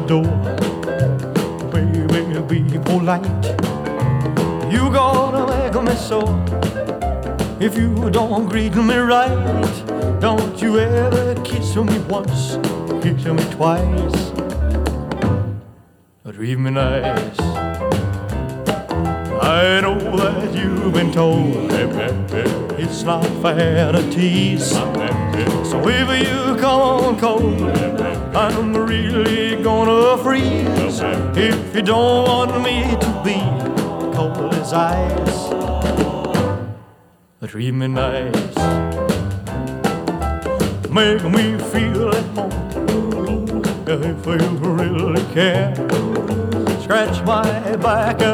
door. Baby, be polite. You gonna make me sore if you don't greet me right. Don't you ever kiss me once, kiss me twice, treat me nice. I know that you've been told it's not fair to tease. So if you come on cold, I'm really gonna freeze. If you don't want me to be cold as ice, treat me nice. Make me feel at home if you really care. Scratch my back